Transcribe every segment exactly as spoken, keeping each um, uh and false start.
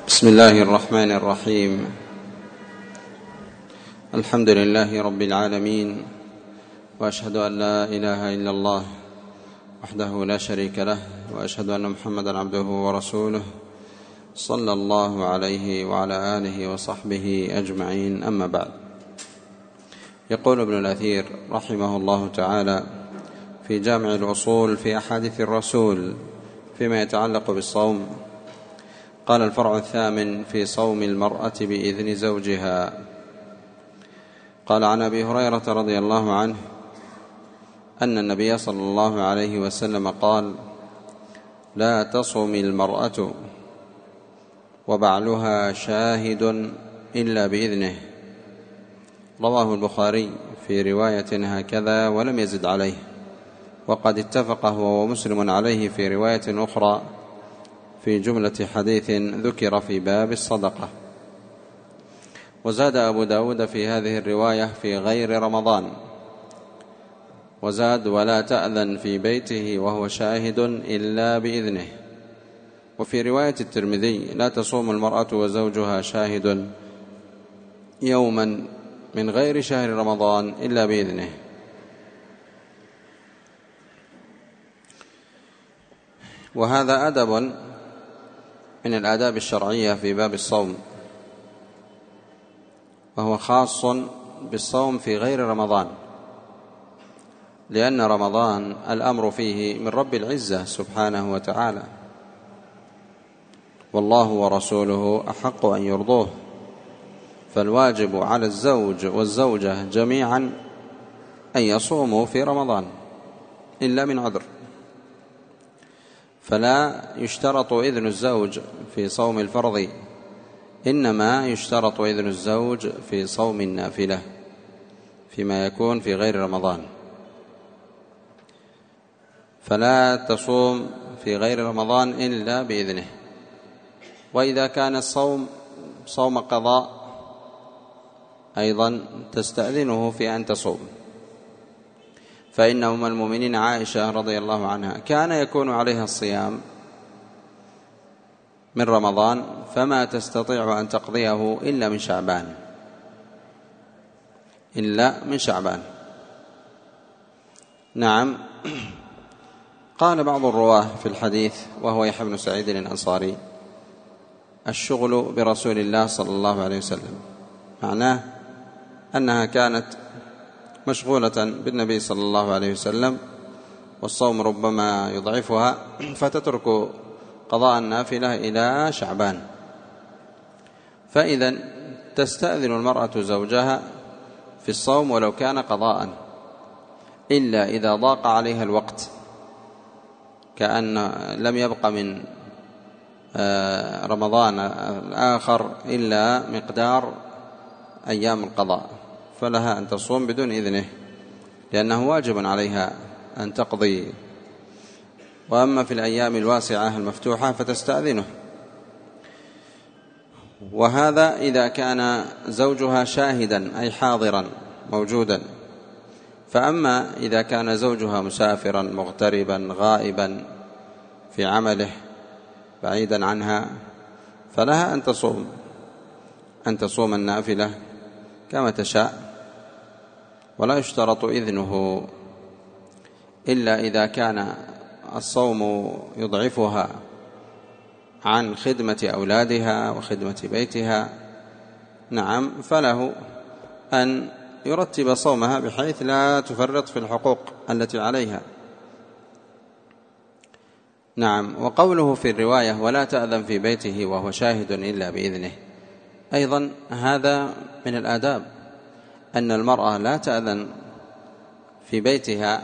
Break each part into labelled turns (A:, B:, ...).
A: بسم الله الرحمن الرحيم. الحمد لله رب العالمين، وأشهد أن لا إله إلا الله وحده لا شريك له، وأشهد أن محمدا عبده ورسوله صلى الله عليه وعلى آله وصحبه أجمعين. أما بعد، يقول ابن الأثير رحمه الله تعالى في جامع الأصول في أحاديث الرسول فيما يتعلق بالصوم، قال: الفرع الثامن في صوم المرأة بإذن زوجها. قال: عن أبي هريرة رضي الله عنه أن النبي صلى الله عليه وسلم قال: لا تصوم المرأة وبعلها شاهد إلا بإذنه. رواه البخاري في رواية هكذا ولم يزد عليه، وقد اتفق هو ومسلم عليه في رواية أخرى في جملة حديث ذكر في باب الصدقة. وزاد أبو داود في هذه الرواية في غير رمضان، وزاد: ولا تأذن في بيته وهو شاهد إلا بإذنه. وفي رواية الترمذي: لا تصوم المرأة وزوجها شاهد يوما من غير شهر رمضان إلا بإذنه. وهذا أدب من الآداب الشرعية في باب الصوم، وهو خاص بالصوم في غير رمضان، لأن رمضان الأمر فيه من رب العزة سبحانه وتعالى، والله ورسوله أحق أن يرضوه، فالواجب على الزوج والزوجة جميعا أن يصوموا في رمضان إلا من عذر. فلا يشترط إذن الزوج في صوم الفرض، إنما يشترط إذن الزوج في صوم النافلة فيما يكون في غير رمضان. فلا تصوم في غير رمضان إلا بإذنه. وإذا كان الصوم صوم قضاء أيضا تستأذنه في أن تصوم، فإن أم المؤمنين عائشة رضي الله عنها كان يكون عليها الصيام من رمضان فما تستطيع أن تقضيه إلا من شعبان إلا من شعبان نعم. قال بعض الرواه في الحديث وهو يحيى بن سعيد الأنصاري: الشغل برسول الله صلى الله عليه وسلم، معناه أنها كانت مشغولة بالنبي صلى الله عليه وسلم، والصوم ربما يضعفها فتترك قضاء النافلة إلى شعبان. فإذا تستأذن المرأة زوجها في الصوم ولو كان قضاء، إلا إذا ضاق عليها الوقت، كأن لم يبق من رمضان الآخر إلا مقدار أيام القضاء، فلها أن تصوم بدون إذنه، لأنه واجب عليها أن تقضي. وأما في الأيام الواسعة المفتوحة فتستأذنه، وهذا إذا كان زوجها شاهدا أي حاضرا موجودا. فأما إذا كان زوجها مسافرا مغتربا غائبا في عمله بعيدا عنها، فلها أن تصوم أن تصوم النافلة كما تشاء، ولا يشترط إذنه إلا إذا كان الصوم يضعفها عن خدمة أولادها وخدمة بيتها، نعم، فله أن يرتب صومها بحيث لا تفرط في الحقوق التي عليها. نعم. وقوله في الرواية: ولا تأذن في بيته وهو شاهد إلا بإذنه، أيضا هذا من الآداب، أن المرأة لا تأذن في بيتها،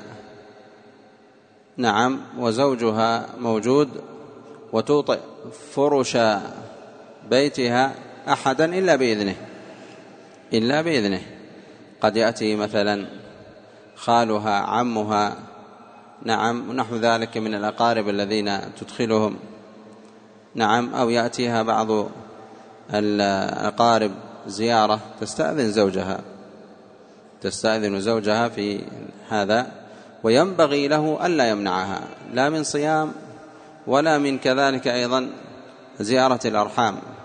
A: نعم، وزوجها موجود، وتوطئ فرش بيتها أحدا إلا بإذنه إلا بإذنه. قد يأتي مثلا خالها عمها، نعم، ونحو ذلك من الأقارب الذين تدخلهم، نعم، أو يأتيها بعض الأقارب زيارة، تستأذن زوجها تستأذن زوجها في هذا، وينبغي له ألا يمنعها لا من صيام ولا من كذلك أيضا زيارة الأرحام،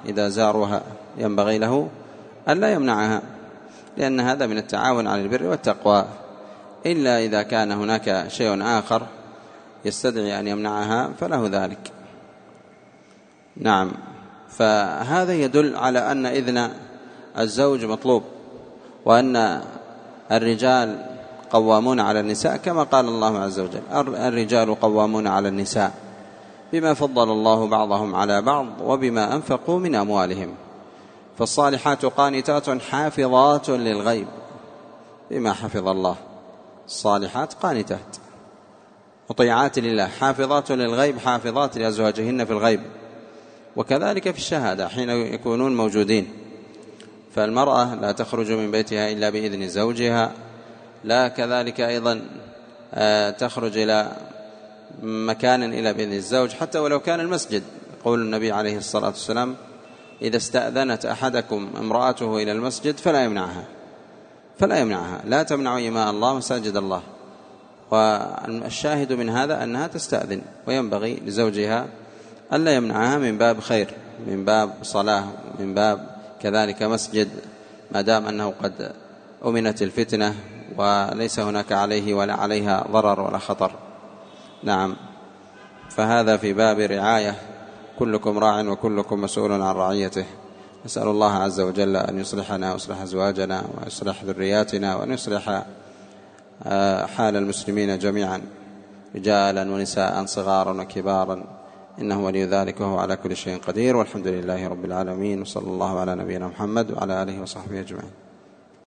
A: إذا زاروها ينبغي له أن لا يمنعها، لأن هذا من التعاون على البر والتقوى، إلا إذا كان هناك شيء آخر يستدعي أن يمنعها فله ذلك. نعم. فهذا يدل على أن إذن الزوج مطلوب، وأن الرجال قوامون على النساء كما قال الله عز وجل: الرجال قوامون على النساء بما فضل الله بعضهم على بعض وبما أنفقوا من أموالهم. فالصالحات قانتات حافظات للغيب بما حفظ الله. الصالحات قانتات مطيعات لله، حافظات للغيب، حافظات لأزواجهن في الغيب، وكذلك في الشهادة حين يكونون موجودين. فالمرأة لا تخرج من بيتها إلا بإذن زوجها، لا كذلك أيضا تخرج إلى مكان إلا بإذن الزوج، حتى ولو كان المسجد. يقول النبي عليه الصلاة والسلام: إذا استأذنت أحدكم امرأته إلى المسجد فلا يمنعها فلا يمنعها لا تمنع إماء الله مساجد الله. والشاهد من هذا أنها تستأذن، وينبغي لزوجها ألا يمنعها من باب خير، من باب صلاة، من باب كذلك مسجد، ما دام أنه قد أمنت الفتنة وليس هناك عليه ولا عليها ضرر ولا خطر. نعم. فهذا في باب رعاية، كلكم راع وكلكم مسؤول عن رعيته. نسأل الله عز وجل أن يصلحنا ويصلح أزواجنا ويصلح ذرياتنا، وأن يصلح حال المسلمين جميعا، رجالا ونساء، صغارا وكبارا، إنه ولي ذلك وهو على كل شيء قدير. والحمد لله رب العالمين، وصلى الله على نبينا محمد وعلى آله وصحبه أجمعين.